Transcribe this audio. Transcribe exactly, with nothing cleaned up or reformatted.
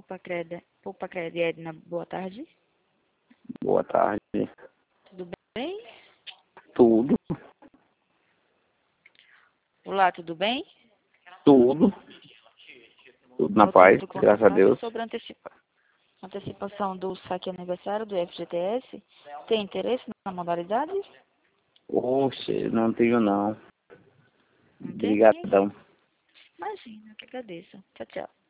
Poupa Cred, Poupa Cred, Edna, boa tarde. Boa tarde. Tudo bem? Tudo, Olá, tudo bem? tudo. Tudo na paz, Motivo do graças a contato é Deus. sobre a antecipa antecipação do saque aniversário do F G T S. Tem interesse na modalidade? Oxe, não tenho não. Não tem? Obrigadão. Imagina, que agradeço. Tchau, tchau.